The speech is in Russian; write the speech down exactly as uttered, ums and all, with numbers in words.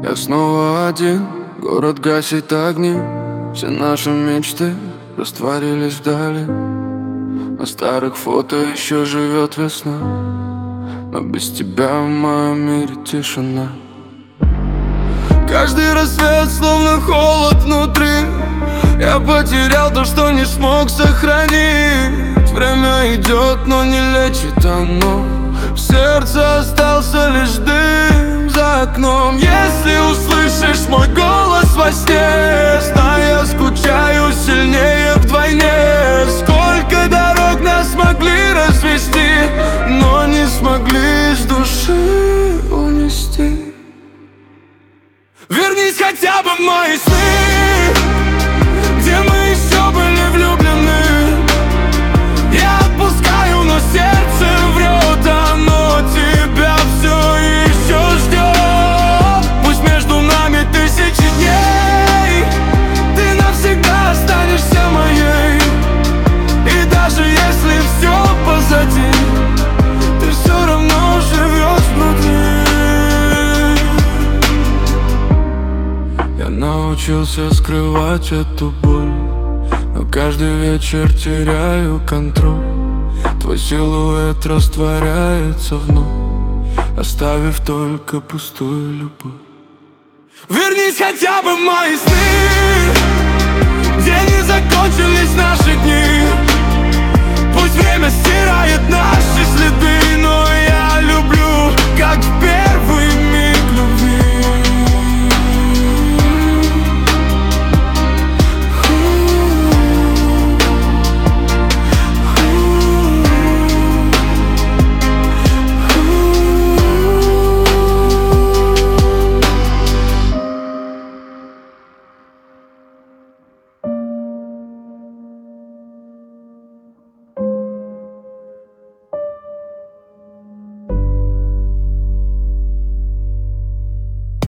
Я снова один, город гасит огни. Все наши мечты растворились вдали. На старых фото еще живет весна, но без тебя в моем мире тишина. Каждый рассвет словно холод внутри. Я потерял то, что не смог сохранить. Время идет, но не лечит оно. В сердце остался лишь дым за окном. Если услышишь мой голос во сне, знай, я скучаю сильнее вдвойне. Сколько дорог нас могли развести, но не смогли с души унести. Вернись хотя бы в мои сны, где мы еще были влюблены. Я отпускаю, но сердце врет, оно тебя все еще ждет. Пусть между нами тысячи дней, ты навсегда останешься моей. И даже если все позади, ты все равно живешь внутри. Я научился скрывать эту боль, но каждый вечер теряю контроль. Твой силуэт растворяется вновь, оставив только пустую любовь. Вернись хотя бы в мои сны, где не закончились наши дни. Пусть время стирает наши следы, но я люблю, как в первый миг любви.